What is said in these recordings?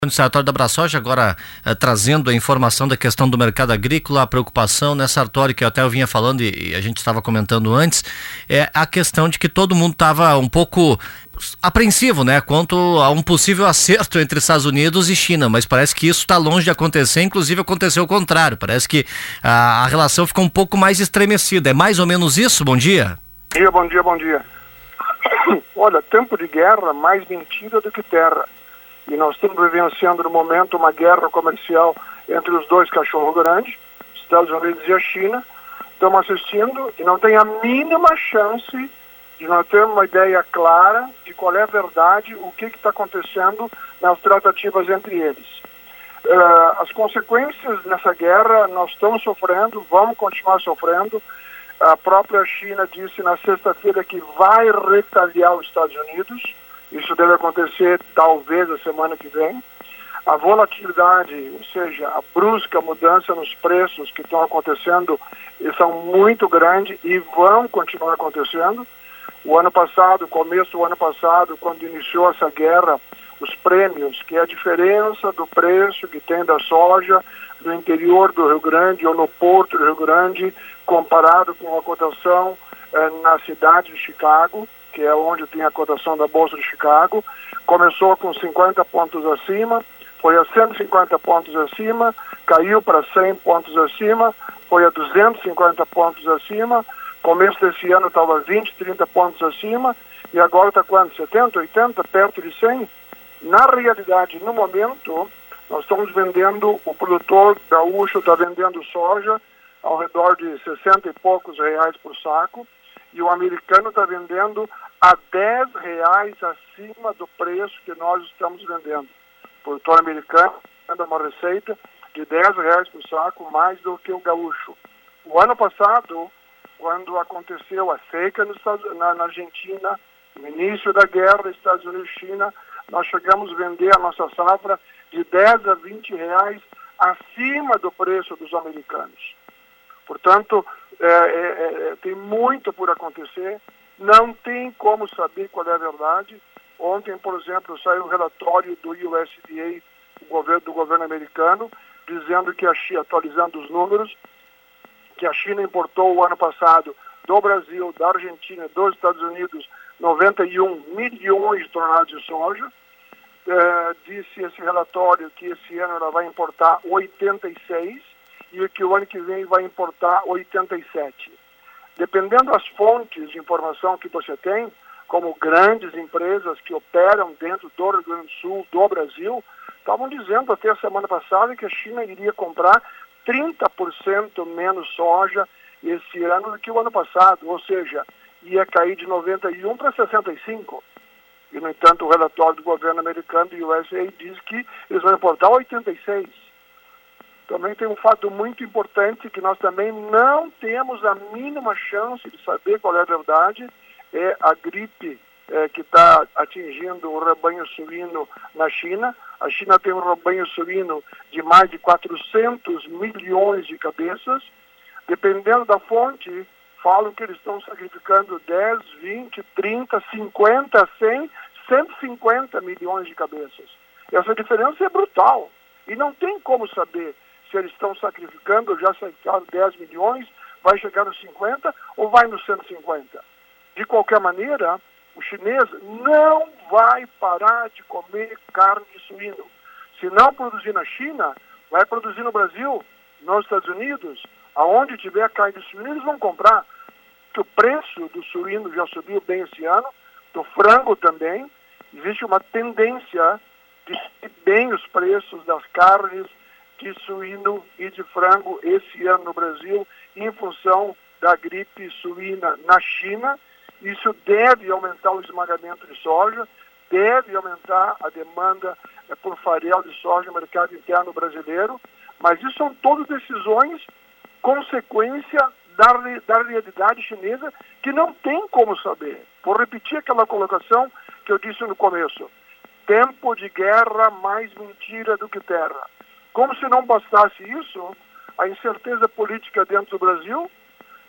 No Sartório da Abrasoja, agora trazendo a informação da questão do mercado agrícola, a preocupação, né, Sartório, que até eu vinha falando e a gente estava comentando antes, é a questão de que todo mundo estava um pouco apreensivo, né, quanto a um possível acerto entre Estados Unidos e China, mas parece que isso está longe de acontecer, inclusive aconteceu o contrário, parece que a relação ficou um pouco mais estremecida. É mais ou menos isso? Bom dia. Bom dia. Olha, tempo de guerra, mais mentira do que terra. E nós estamos vivenciando no momento uma guerra comercial entre os dois cachorros grandes, Estados Unidos e a China. Estamos assistindo e não tem a mínima chance de nós termos uma ideia clara de qual é a verdade, o que está acontecendo nas tratativas entre eles. As consequências nessa guerra nós estamos sofrendo, vamos continuar sofrendo. A própria China disse na sexta-feira que vai retaliar os Estados Unidos. Isso deve acontecer talvez a semana que vem. A volatilidade, ou seja, a brusca mudança nos preços que estão acontecendo, são muito grandes e vão continuar acontecendo. O ano passado, começo do ano passado, quando iniciou essa guerra, os prêmios, que é a diferença do preço que tem da soja no interior do Rio Grande ou no porto do Rio Grande, comparado com a cotação na cidade de Chicago, que é onde tem a cotação da Bolsa de Chicago, começou com 50 pontos acima, foi a 150 pontos acima, caiu para 100 pontos acima, foi a 250 pontos acima, começo desse ano estava 20, 30 pontos acima, e agora está quanto? 70, 80, perto de 100? Na realidade, no momento, nós estamos vendendo, o produtor gaúcho está vendendo soja ao redor de 60 e poucos reais por saco, e o americano está vendendo a R$10 acima do preço que nós estamos vendendo. O produtor americano dá uma receita de R$10 por saco, mais do que o gaúcho. O ano passado, quando aconteceu a seca na Argentina, no início da guerra Estados Unidos e China, nós chegamos a vender a nossa safra de R$10 a R$20 acima do preço dos americanos. Portanto, tem muito por acontecer, não tem como saber qual é a verdade. Ontem, por exemplo, saiu um relatório do USDA, do governo americano, dizendo que atualizando os números, que a China importou o ano passado do Brasil, da Argentina, dos Estados Unidos, 91 milhões de toneladas de soja. Disse esse relatório que esse ano ela vai importar 86 e que o ano que vem vai importar 87. Dependendo das fontes de informação que você tem, como grandes empresas que operam dentro do Rio Grande do Sul, do Brasil, estavam dizendo até a semana passada que a China iria comprar 30% menos soja esse ano do que o ano passado, ou seja, ia cair de 91 para 65. E, no entanto, o relatório do governo americano, do USA, diz que eles vão importar 86. Também tem um fato muito importante que nós também não temos a mínima chance de saber qual é a verdade, é a gripe que está atingindo o rebanho suíno na China. A China tem um rebanho suíno de mais de 400 milhões de cabeças. Dependendo da fonte, falam que eles estão sacrificando 10, 20, 30, 50, 100, 150 milhões de cabeças. Essa diferença é brutal. E não tem como saber se eles estão sacrificando, já sacrificaram 10 milhões, vai chegar nos 50 ou vai nos 150. De qualquer maneira, o chinês não vai parar de comer carne de suíno. Se não produzir na China, vai produzir no Brasil, nos Estados Unidos, aonde tiver carne de suíno, eles vão comprar. Porque o preço do suíno já subiu bem esse ano, do frango também. Existe uma tendência de subir bem os preços das carnes de suíno e de frango esse ano no Brasil, em função da gripe suína na China. Isso deve aumentar o esmagamento de soja, deve aumentar a demanda por farelo de soja no mercado interno brasileiro, mas isso são todas decisões, consequência da realidade chinesa, que não tem como saber. Vou repetir aquela colocação que eu disse no começo. Tempo de guerra, mais mentira do que terra. Como se não bastasse isso, a incerteza política dentro do Brasil,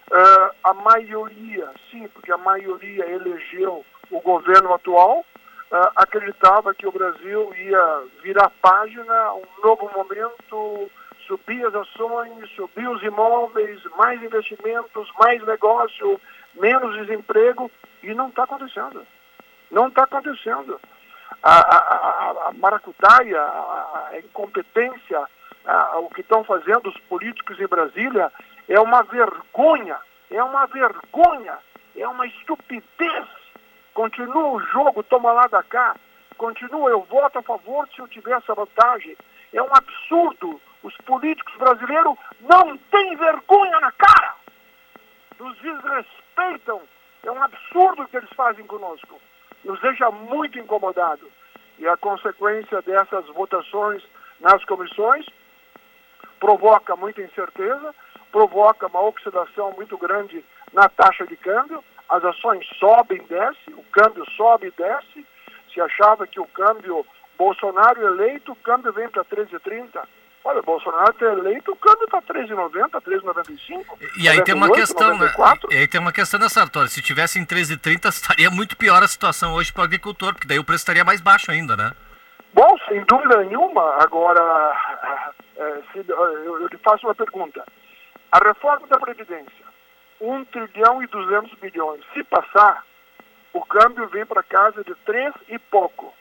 a maioria, sim, porque a maioria elegeu o governo atual, acreditava que o Brasil ia virar página, um novo momento, subir as ações, subir os imóveis, mais investimentos, mais negócio, menos desemprego, e não está acontecendo. Não está acontecendo. A maracutaia, a incompetência, o que estão fazendo os políticos em Brasília é uma vergonha, é uma estupidez. Continua o jogo, toma lá da cá, continua, eu voto a favor se eu tiver essa vantagem. É um absurdo. Os políticos brasileiros não têm vergonha na cara. Nos desrespeitam. É um absurdo o que eles fazem conosco. Nos deixa muito incomodado. E a consequência dessas votações nas comissões provoca muita incerteza, provoca uma oxidação muito grande na taxa de câmbio, as ações sobem e descem, o câmbio sobe e desce. Se achava que o câmbio Bolsonaro eleito, o câmbio vem para 13,30. Olha, Bolsonaro ter eleito, o câmbio está 13,90, 13,95. E aí 98, tem uma questão, 94. Né? E aí tem uma questão nessa, Sartori. Se tivesse em 13,30, estaria muito pior a situação hoje para o agricultor, porque daí o preço estaria mais baixo ainda, né? Bom, sem dúvida nenhuma. Agora, eu lhe faço uma pergunta. A reforma da Previdência, 1 trilhão e 200 bilhões. Se passar, o câmbio vem para casa de 3 e pouco.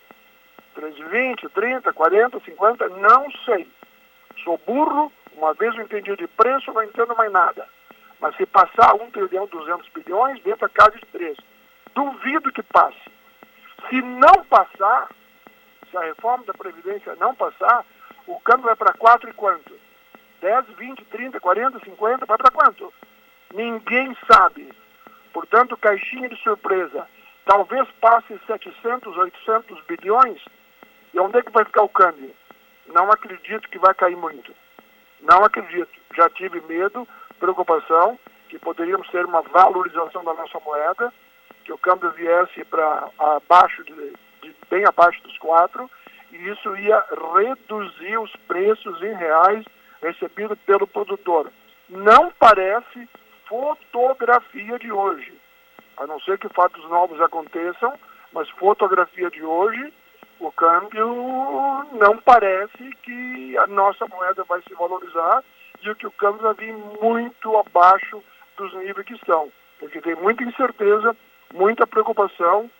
3,20, 30, 40, 50, não sei. Sou burro, uma vez eu entendi de preço, não entendo mais nada. Mas se passar 1 trilhão e 200 bilhões, vem para casa de 3. Duvido que passe. Se não passar, se a reforma da Previdência não passar, o câmbio vai para 4 e quanto? 10, 20, 30, 40, 50, vai para quanto? Ninguém sabe. Portanto, caixinha de surpresa. Talvez passe 700, 800 bilhões. E onde é que vai ficar o câmbio? Não acredito que vai cair muito. Não acredito. Já tive medo, preocupação, que poderíamos ter uma valorização da nossa moeda, que o câmbio viesse para abaixo bem abaixo dos 4, e isso ia reduzir os preços em reais recebidos pelo produtor. Não parece fotografia de hoje. A não ser que fatos novos aconteçam, mas fotografia de hoje, o câmbio não parece que a nossa moeda vai se valorizar e que o câmbio vai vir muito abaixo dos níveis que estão. Porque tem muita incerteza, muita preocupação,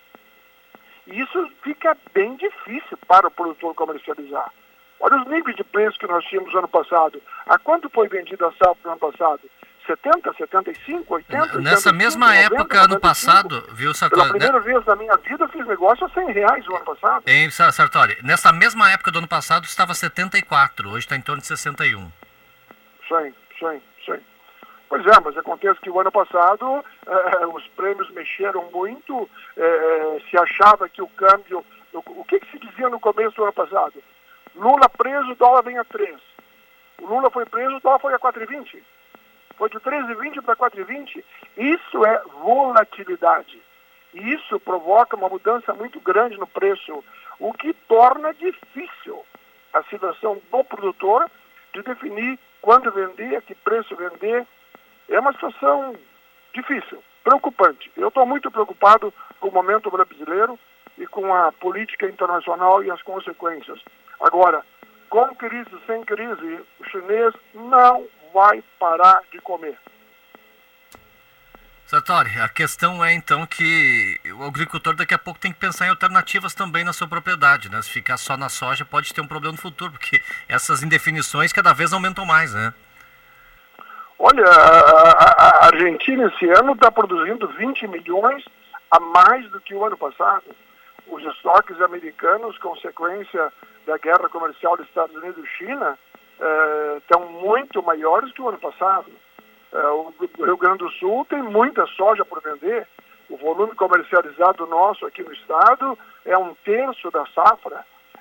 e isso fica bem difícil para o produtor comercializar. Olha os níveis de preço que nós tínhamos no ano passado. A quanto foi vendida a safra no ano passado? 70, 75, 80? Nessa 85, mesma 90, época, 95. Ano passado, viu, Sartori? Pela primeira vez na minha vida, eu fiz negócio a R$100 no ano passado. Hein, Sartori? Nessa mesma época do ano passado, estava 74, hoje está em torno de 61. Sim. Pois é, mas acontece que o ano passado os prêmios mexeram muito, se achava que o câmbio... O que se dizia no começo do ano passado? Lula preso, o dólar vem a 3. O Lula foi preso, o dólar foi a 4,20. Foi de 13,20 para 4,20. Isso é volatilidade. E isso provoca uma mudança muito grande no preço, o que torna difícil a situação do produtor de definir quando vender, a que preço vender. É uma situação difícil, preocupante. Eu estou muito preocupado com o momento brasileiro e com a política internacional e as consequências. Agora, com crise, sem crise, o chinês não vai parar de comer. Sartori, a questão é então que o agricultor daqui a pouco tem que pensar em alternativas também na sua propriedade, né? Se ficar só na soja pode ter um problema no futuro, porque essas indefinições cada vez aumentam mais, né? Olha, a Argentina esse ano está produzindo 20 milhões a mais do que o ano passado. Os estoques americanos, consequência da guerra comercial dos Estados Unidos e China, estão muito maiores que o ano passado. O Rio Grande do Sul tem muita soja por vender. O volume comercializado nosso aqui no estado é 1/3 da safra.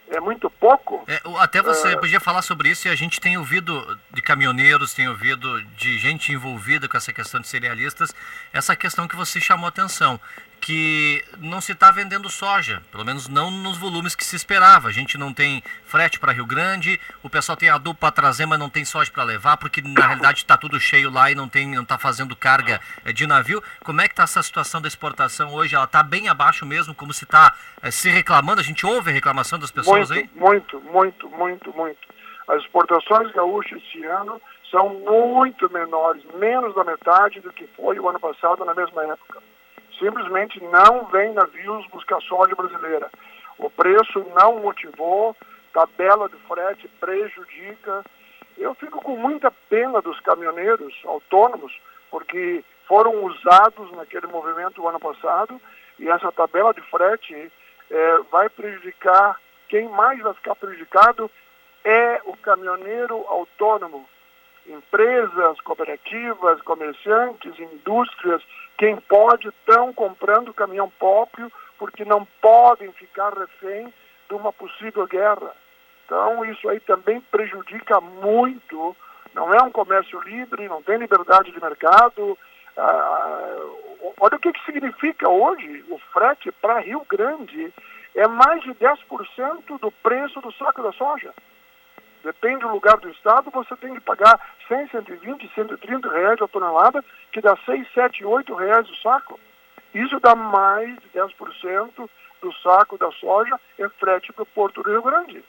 É muito pouco. Até você podia falar sobre isso, e a gente tem ouvido de caminhoneiros, tem ouvido de gente envolvida com essa questão de cerealistas, essa questão que você chamou a atenção, que não se está vendendo soja, pelo menos não nos volumes que se esperava. A gente não tem frete para Rio Grande, o pessoal tem adubo para trazer, mas não tem soja para levar, porque na realidade está tudo cheio lá e não está fazendo carga de navio. Como é que está essa situação da exportação hoje? Ela está bem abaixo mesmo, como se está se reclamando? A gente ouve a reclamação das pessoas aí? Muito. As exportações gaúchas esse ano são muito menores, menos da metade do que foi o ano passado na mesma época. Simplesmente não vem navios buscar soja brasileira. O preço não motivou, tabela de frete prejudica. Eu fico com muita pena dos caminhoneiros autônomos, porque foram usados naquele movimento o ano passado, e essa tabela de frete vai prejudicar. Quem mais vai ficar prejudicado é o caminhoneiro autônomo. Empresas, cooperativas, comerciantes, indústrias, quem pode estão comprando caminhão próprio porque não podem ficar refém de uma possível guerra. Então isso aí também prejudica muito. Não é um comércio livre, não tem liberdade de mercado. Olha o que significa hoje o frete para Rio Grande. É mais de 10% do preço do saco da soja. Depende do lugar do estado, você tem que pagar 100, 120, 130 reais a tonelada, que dá 6, 7, 8 reais o saco. Isso dá mais de 10% do saco da soja em frete para o Porto do Rio Grande.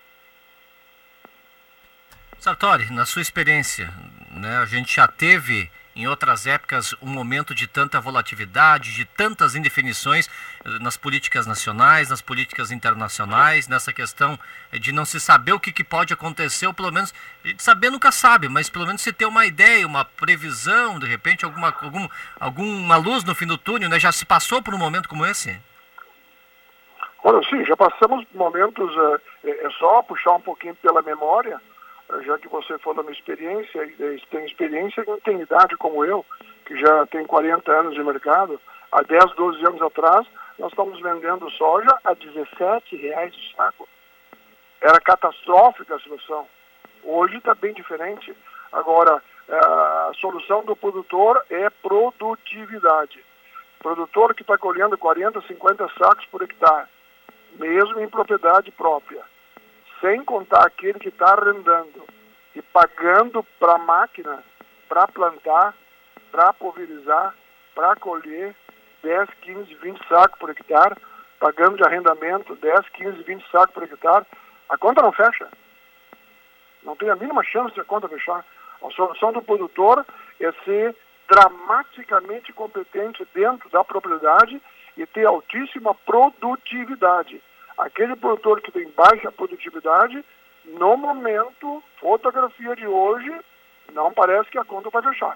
Sartori, na sua experiência, né, a gente já teve em outras épocas um momento de tanta volatilidade, de tantas indefinições nas políticas nacionais, nas políticas internacionais, nessa questão de não se saber o que pode acontecer, ou pelo menos, saber nunca sabe, mas pelo menos se ter uma ideia, uma previsão, de repente alguma luz no fim do túnel, né? Já se passou por um momento como esse? Olha, sim, já passamos momentos, é só puxar um pouquinho pela memória, já que você falou da minha experiência, tem experiência e tem idade como eu, que já tem 40 anos de mercado. Há 10, 12 anos atrás, nós estamos vendendo soja a R$17 o saco. Era catastrófica a situação. Hoje está bem diferente. Agora, a solução do produtor é produtividade. Produtor que está colhendo 40, 50 sacos por hectare, mesmo em propriedade própria. Sem contar aquele que está arrendando e pagando para a máquina, para plantar, para pulverizar, para colher 10, 15, 20 sacos por hectare, pagando de arrendamento 10, 15, 20 sacos por hectare, a conta não fecha. Não tem a mínima chance de a conta fechar. A solução do produtor é ser dramaticamente competente dentro da propriedade e ter altíssima produtividade. Aquele produtor que tem baixa produtividade, no momento, fotografia de hoje, não parece que a conta vai fechar.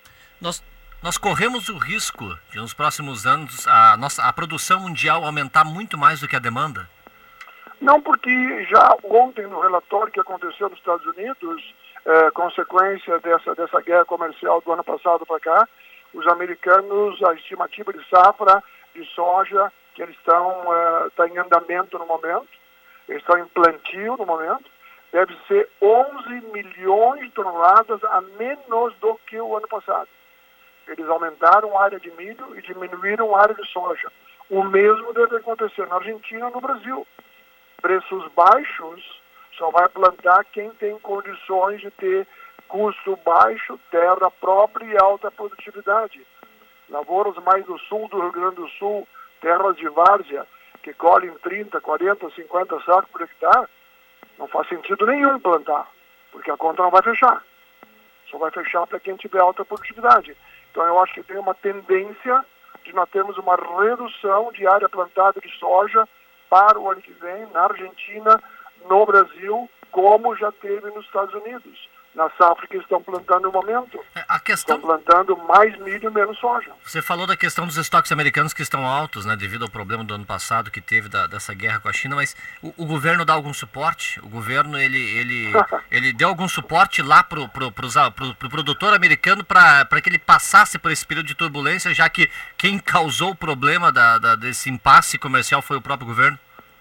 Nós corremos o risco de, nos próximos anos, a produção mundial aumentar muito mais do que a demanda? Não, porque já ontem, no relatório que aconteceu nos Estados Unidos, consequência dessa guerra comercial do ano passado para cá, os americanos, a estimativa de safra de soja que eles está em andamento no momento, eles estão em plantio no momento, deve ser 11 milhões de toneladas a menos do que o ano passado. Eles aumentaram a área de milho e diminuíram a área de soja. O mesmo deve acontecer na Argentina e no Brasil. Preços baixos só vai plantar quem tem condições de ter custo baixo, terra própria e alta produtividade. Lavouras mais do sul do Rio Grande do Sul, terras de várzea, que colhem 30, 40, 50 sacos por hectare, não faz sentido nenhum plantar, porque a conta não vai fechar. Só vai fechar para quem tiver alta produtividade. Então eu acho que tem uma tendência de nós termos uma redução de área plantada de soja para o ano que vem, na Argentina, no Brasil, como já teve nos Estados Unidos. Na safra que estão plantando no momento. Estão plantando mais milho, menos soja. Você falou da questão dos estoques americanos que estão altos, né, devido ao problema do ano passado que teve dessa guerra com a China, mas o governo dá algum suporte? O governo, ele deu algum suporte lá pro produtor americano para que ele passasse por esse período de turbulência, já que quem causou o problema desse impasse comercial foi o próprio governo?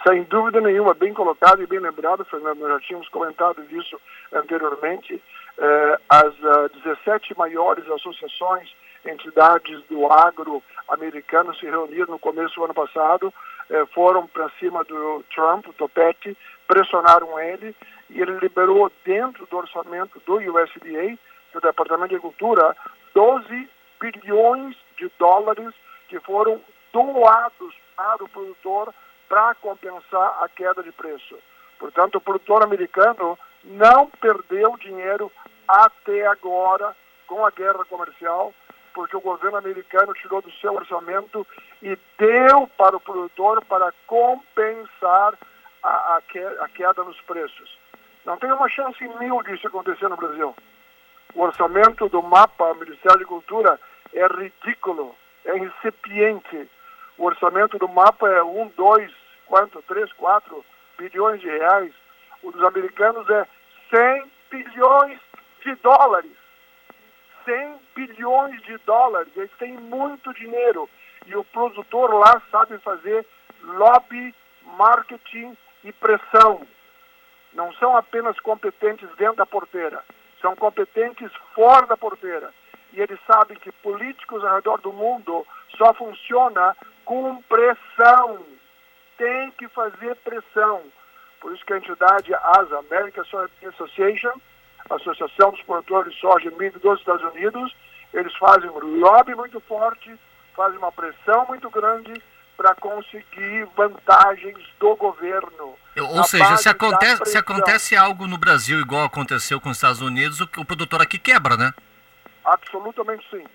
Sem dúvida nenhuma, bem colocado e bem lembrado, Fernando, nós já tínhamos comentado isso anteriormente. As 17 maiores associações, entidades do agro americano se reuniram no começo do ano passado, foram para cima do Trump, o topete, pressionaram ele e ele liberou dentro do orçamento do USDA, do Departamento de Agricultura, 12 bilhões de dólares que foram doados para o produtor para compensar a queda de preço. Portanto, o produtor americano não perdeu dinheiro até agora com a guerra comercial, porque o governo americano tirou do seu orçamento e deu para o produtor para compensar a queda nos preços. Não tem uma chance em mil disso acontecer no Brasil. O orçamento do MAPA, Ministério da Agricultura, é ridículo, é incipiente. O orçamento do MAPA é 1, 2, 3, 4 bilhões de reais. O dos americanos é 100 bilhões de dólares. 100 bilhões de dólares. Eles têm muito dinheiro. E o produtor lá sabe fazer lobby, marketing e pressão. Não são apenas competentes dentro da porteira. São competentes fora da porteira. E eles sabem que políticos ao redor do mundo só funcionam com pressão. Tem que fazer pressão. Por isso que a entidade ASA, American Soy Association, Associação dos Produtores de Soja e Milho dos Estados Unidos, eles fazem um lobby muito forte, fazem uma pressão muito grande para conseguir vantagens do governo. Ou seja, se acontece algo no Brasil igual aconteceu com os Estados Unidos, o produtor aqui quebra, né? Absolutamente sim.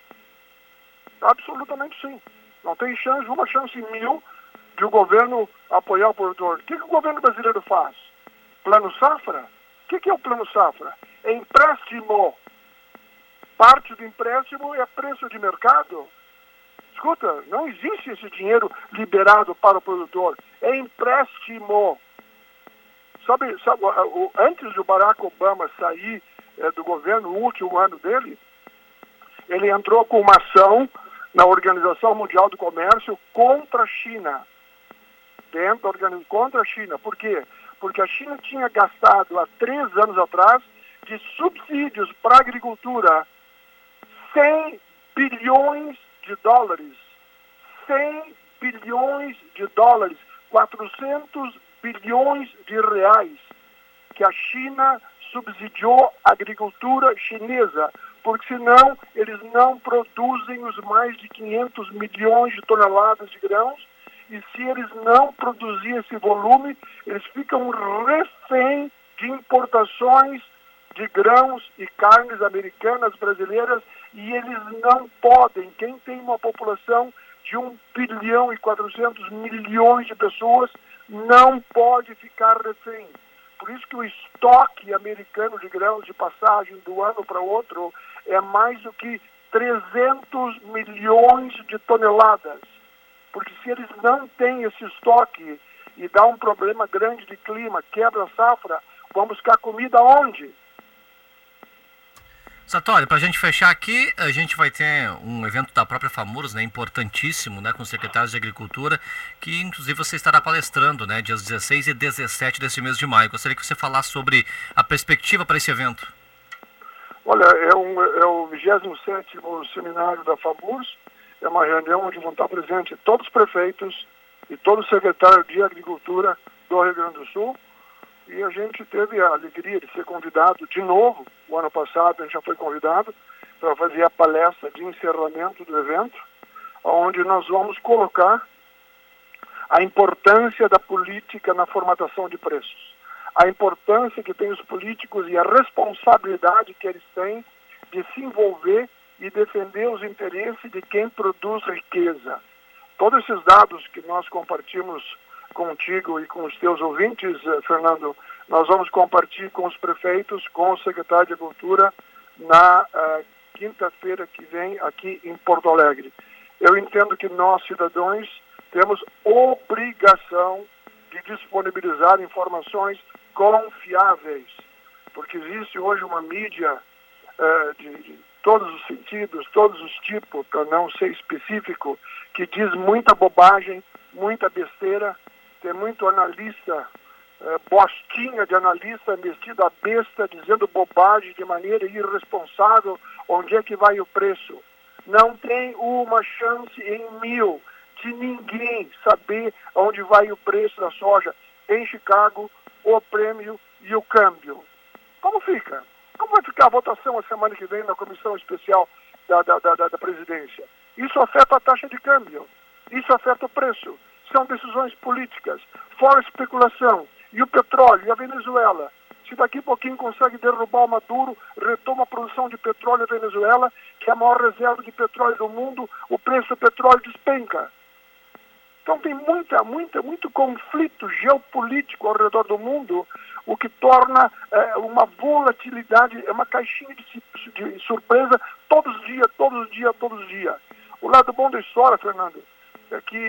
Absolutamente sim. Não tem chance, uma chance em mil de o governo apoiar o produtor. O que o governo brasileiro faz? Plano Safra? O que é o Plano Safra? É empréstimo. Parte do empréstimo é preço de mercado. Escuta, não existe esse dinheiro liberado para o produtor. É empréstimo. Sabe, antes do Barack Obama sair do governo, o último ano dele, ele entrou com uma ação na Organização Mundial do Comércio contra a China. Contra a China. Por quê? Porque a China tinha gastado há 3 anos atrás de subsídios para a agricultura 100 bilhões de dólares. 100 bilhões de dólares. 400 bilhões de reais que a China subsidiou a agricultura chinesa, porque senão eles não produzem os mais de 500 milhões de toneladas de grãos, e se eles não produzirem esse volume, eles ficam refém de importações de grãos e carnes americanas, brasileiras, e eles não podem. Quem tem uma população de 1 bilhão e 400 milhões de pessoas não pode ficar refém. Por isso que o estoque americano de grãos de passagem do ano para o outro é mais do que 300 milhões de toneladas. Porque se eles não têm esse estoque e dá um problema grande de clima, quebra a safra, vão buscar comida onde? Sartori, para a gente fechar aqui, a gente vai ter um evento da própria FAMURS, né, importantíssimo, né, com os secretários de Agricultura, que inclusive você estará palestrando, né, dias 16 e 17 desse mês de maio. Gostaria que você falasse sobre a perspectiva para esse evento. Olha, é o 27º seminário da FAMURS, é uma reunião onde vão estar presentes todos os prefeitos e todos os secretários de Agricultura do Rio Grande do Sul. E a gente teve a alegria de ser convidado de novo. O ano passado a gente já foi convidado para fazer a palestra de encerramento do evento, onde nós vamos colocar a importância da política na formatação de preços. A importância que tem os políticos e a responsabilidade que eles têm de se envolver e defender os interesses de quem produz riqueza. Todos esses dados que nós compartilhamos contigo e com os teus ouvintes, Fernando, nós vamos compartilhar com os prefeitos, com o secretário de Agricultura na quinta-feira que vem aqui em Porto Alegre. Eu entendo que nós, cidadãos, temos obrigação de disponibilizar informações confiáveis, porque existe hoje uma mídia de todos os sentidos, todos os tipos, para não ser específico, que diz muita bobagem, muita besteira, tem muito analista, bostinha de analista metido a besta, dizendo bobagem de maneira irresponsável. Onde é que vai o preço? Não tem uma chance em 1000 de ninguém saber onde vai o preço da soja em Chicago, o prêmio e o câmbio. Como fica? Como vai ficar a votação a semana que vem na comissão especial da presidência? Isso afeta a taxa de câmbio, isso afeta o preço. São decisões políticas, fora especulação. E o petróleo, e a Venezuela? Se daqui a pouquinho consegue derrubar o Maduro, retoma a produção de petróleo na Venezuela, que é a maior reserva de petróleo do mundo, o preço do petróleo despenca. Então tem muito conflito geopolítico ao redor do mundo, o que torna uma volatilidade, uma caixinha de surpresa todos os dias. O lado bom da história, Fernando, é que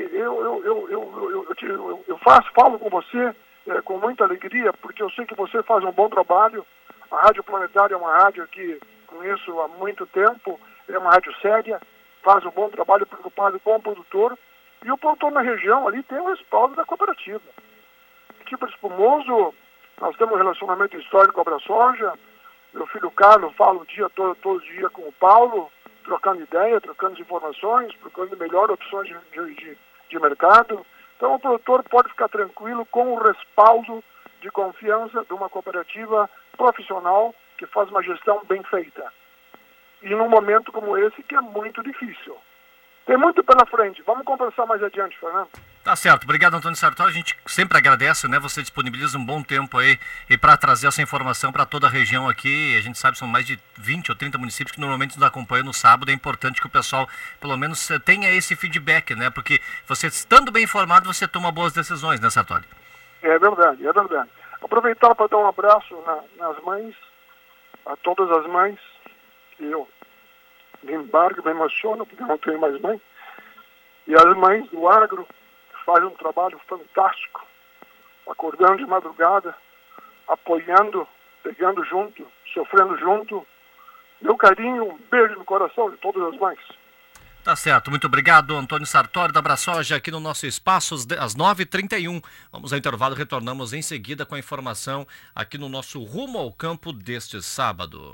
falo com você com muita alegria, porque eu sei que você faz um bom trabalho. A Rádio Planetária é uma rádio que conheço há muito tempo, é uma rádio séria, faz um bom trabalho preocupado com o produtor, e o produtor na região ali tem o respaldo da cooperativa. Aqui para Espumoso, nós temos um relacionamento histórico com a AbraSoja. Meu filho Carlos fala o dia todo dia com o Paulo, trocando ideia, trocando informações, procurando melhores opções de mercado. Então o produtor pode ficar tranquilo com o respaldo de confiança de uma cooperativa profissional que faz uma gestão bem feita. E num momento como esse, que é muito difícil. Tem muito pela frente. Vamos conversar mais adiante, Fernando. Tá certo. Obrigado, Antônio Sartori. A gente sempre agradece, né? Você disponibiliza um bom tempo aí e para trazer essa informação para toda a região aqui. A gente sabe que são mais de 20 ou 30 municípios que normalmente nos acompanham no sábado. É importante que o pessoal, pelo menos, tenha esse feedback, né? Porque você, estando bem informado, você toma boas decisões, né, Sartori? É verdade. Aproveitar para dar um abraço nas mães, a todas as mães, que eu me embargo, me emociono, porque eu não tenho mais mãe. E as mães do agro fazem um trabalho fantástico, acordando de madrugada, apoiando, pegando junto, sofrendo junto. Meu carinho, um beijo no coração de todas as mães. Tá certo, muito obrigado, Antônio Sartori da AbraSoja, aqui no nosso espaço, às 9h31. Vamos ao intervalo, retornamos em seguida com a informação aqui no nosso Rumo ao Campo deste sábado.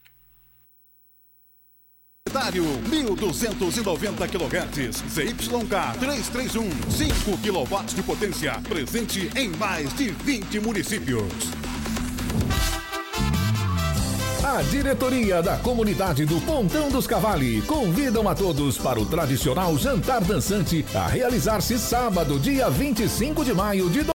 1290 kHz, ZYK 331, 5 kW de potência, presente em mais de 20 municípios. A diretoria da comunidade do Pontão dos Cavale convidam a todos para o tradicional jantar dançante a realizar-se sábado, dia 25 de maio de